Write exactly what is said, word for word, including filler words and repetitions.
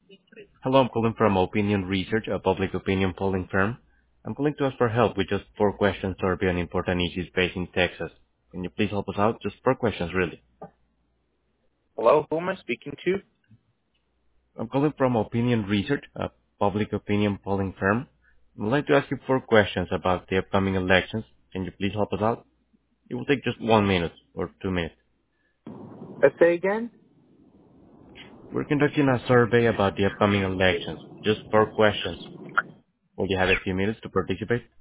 Hello, I'm calling from Opinion Research, a public opinion polling firm. I'm calling to ask for help with just four questions survey on important issues based in Texas. Can you please help us out? Just four questions, really. Hello, who am I speaking to? I'm calling from Opinion Research, a public opinion polling firm. I'd like to ask you four questions about the upcoming elections. Can you please help us out? It will take just one minute or two minutes. Uh, say again? We're conducting a survey about the upcoming elections. Just four questions. Will you have a few minutes to participate?